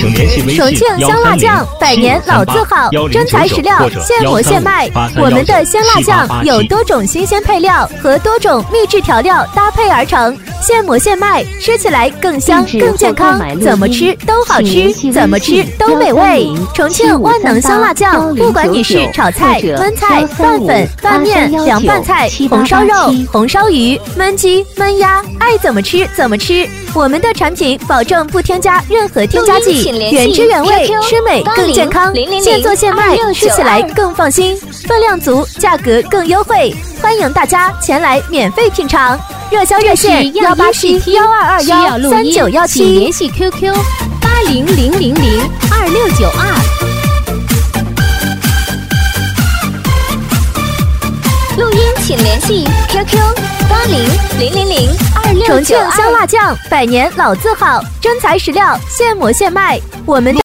重庆香辣酱100年老字号，真材实料，现磨现卖。我们的香辣酱有多种新鲜配料和多种秘制调料搭配而成，现磨现卖，吃起来更香更健康，怎么吃都好吃，怎么吃都美味。重庆万能香辣酱，不管你是炒菜、焖菜、拌粉、拌面、凉拌菜、红烧肉、红烧鱼、焖鸡、焖鸭，爱怎么吃怎么吃。我们的产品保证不添加任何添加剂，原汁原味，吃美更健康，现做现卖，吃起来更放心，分量足，价格更优惠，欢迎大家前来免费品尝。热销热线187-1221-3917， 请联系 QQ8000026922。 录音请联系 QQ8000026922。 重庆香辣酱100年老字号，真材实料，现磨现卖。我们的